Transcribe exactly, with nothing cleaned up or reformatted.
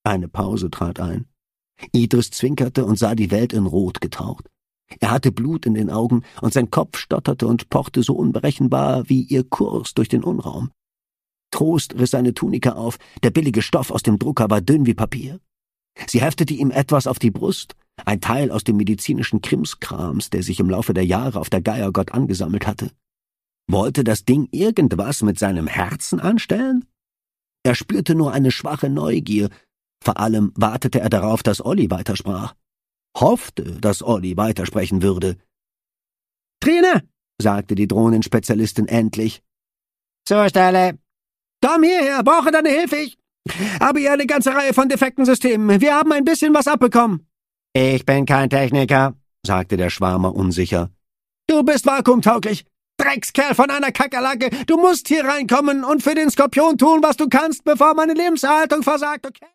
Eine Pause trat ein. Idris zwinkerte und sah die Welt in Rot getaucht. Er hatte Blut in den Augen, und sein Kopf stotterte und pochte so unberechenbar wie ihr Kurs durch den Unraum. Trost riss seine Tunika auf, der billige Stoff aus dem Drucker war dünn wie Papier. Sie heftete ihm etwas auf die Brust, ein Teil aus dem medizinischen Krimskrams, der sich im Laufe der Jahre auf der Geiergott angesammelt hatte. Wollte das Ding irgendwas mit seinem Herzen anstellen? Er spürte nur eine schwache Neugier. Vor allem wartete er darauf, dass Olli weitersprach. Hoffte, dass Olli weitersprechen würde. »Trine«, sagte die Drohnenspezialistin endlich. »Zur Stelle. Komm hierher, brauche deine Hilfe, ich habe hier eine ganze Reihe von defekten Systemen. Wir haben ein bisschen was abbekommen.« »Ich bin kein Techniker«, sagte der Schwarmer unsicher. »Du bist vakuumtauglich. Dreckskerl von einer Kakerlake. Du musst hier reinkommen und für den Skorpion tun, was du kannst, bevor meine Lebenserhaltung versagt, okay?«